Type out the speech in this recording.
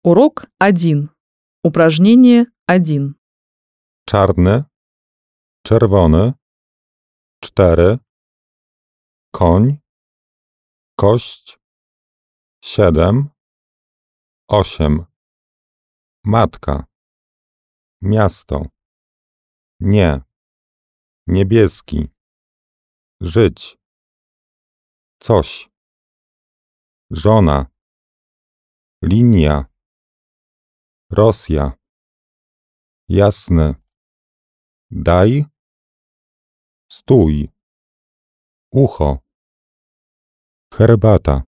Урок 1. Упражнение 1. Czarny, czerwony, 4, koń, kość, 7, 8, matka, miasto, nie, niebieski, żyć, coś, żona, linia, Rosja, jasny, daj, stój, ucho, herbata.